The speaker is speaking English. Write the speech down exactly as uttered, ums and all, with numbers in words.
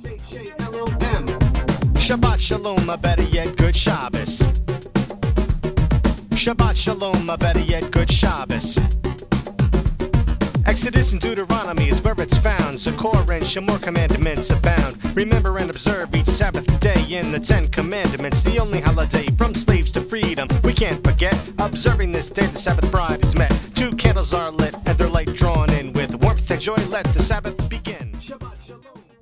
S H A L O M. Shabbat Shalom, a better yet, good Shabbos. Shabbat Shalom, a better yet, good Shabbos. Exodus and Deuteronomy is where it's found. Zechor and Shemor commandments abound. Remember and observe each Sabbath day in the Ten Commandments, the only holiday from slaves to freedom. We can't forget, observing this day the Sabbath bride is met. Two candles are lit and their light drawn in with warmth and joy. Let the Sabbath